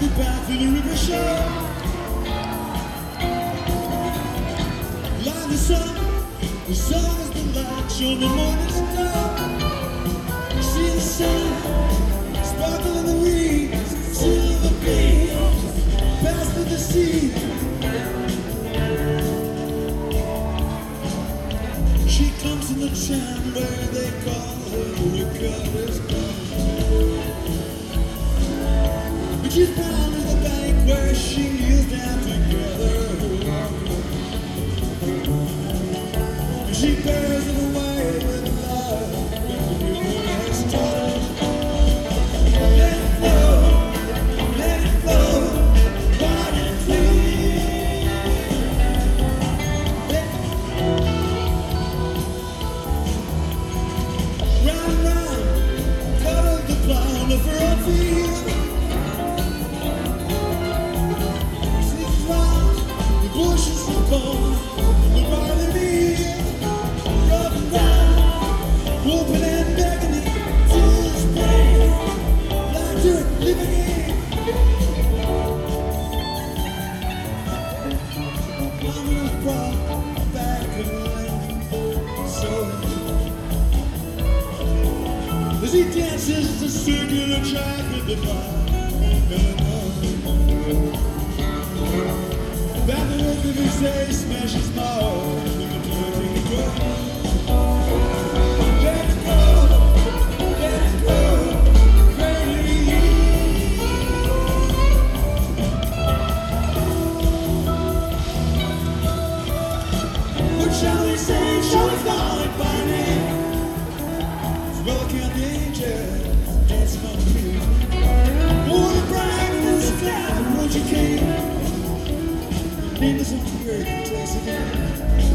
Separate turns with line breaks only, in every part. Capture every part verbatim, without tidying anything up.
back to the river shore. Like the sun, the sun is the light, show the morning star. See the sun, sparkle in the reeds, silver beams, pass through the sea. She comes from the town where they call her Ricardo's Gone. But she's bound to the bank where she is down together. And she bears it away with love when the river has turned. Let it flow, let it flow, wide and free. Round and round, cut of the cloud of her own field. Bushes of gold, the barley meal, rough and down, hoping and begging it till spring, like you're living in. I'm gonna fall back in the land, so as he dances the circular track with the bar. Back the look of his face, smash his mouth with the dirty drum. Let it go, let it go, crazy. What shall we say? Shall we call it by name? Well, count the angels dancing on the field. Oh, the bride in the sky, won't you came? Name is on the earth, place again.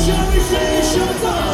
Shall we finish your time?